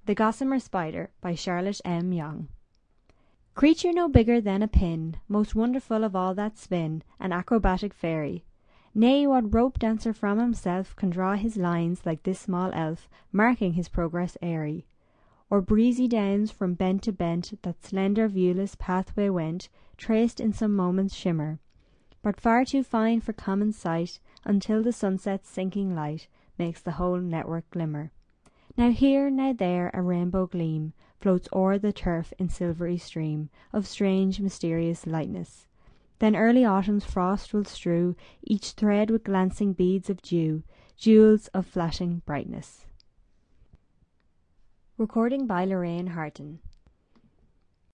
The Gossamer Spider by Charlotte M. Yonge. Creature no bigger than a pin, most wonderful of all that spin, an acrobatic fairy. Nay, what rope dancer from himself can draw his lines like this small elf, marking his progress airy? Or breezy downs from bent to bent that slender viewless pathway went, traced in some moment's shimmer, but far too fine for common sight, until the sunset's sinking light makes the whole network glimmer. Now here, now there, a rainbow gleam floats o'er the turf in silvery stream of strange, mysterious lightness. Then early autumn's frost will strew each thread with glancing beads of dew, jewels of flashing brightness. Recording by Lorraine Harton.